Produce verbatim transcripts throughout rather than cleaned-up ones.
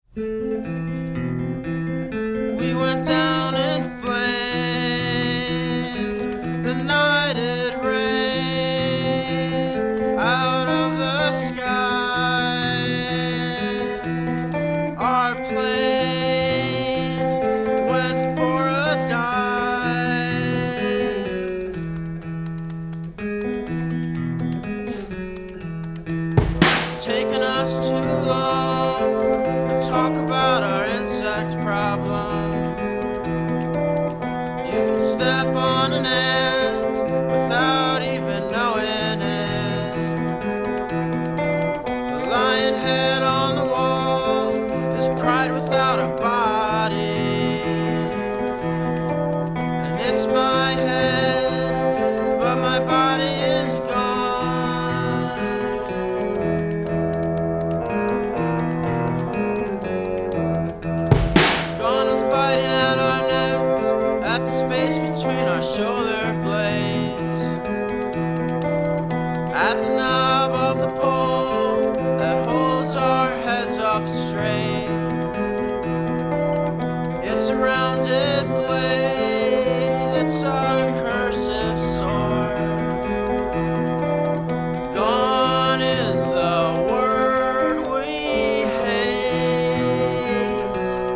We went down in flames the night it rained out of the sky. Our plane went for a dive. It's taken us too long to talk about our insect problem. You can step on an ant without even knowing it. The lion head on the wall is pride without a body. And it's my head, but my body is gone. At the space between our shoulder blades, at the knob of the pole that holds our heads up straight. It's a rounded blade, it's a cursive sword. Gone is the word we hate.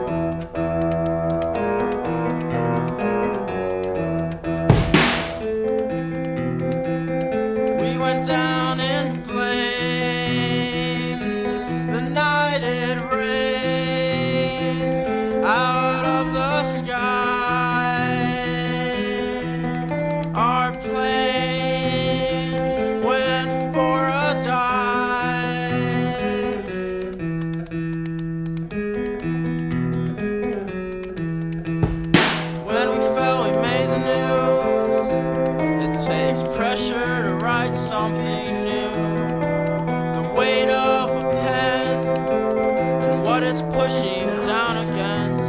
Down in flames the night it rained out of the sky. Our plane went for a dive. When we fell, we made the news. It takes pressure to write something new. The weight of a pen and what it's pushing down against.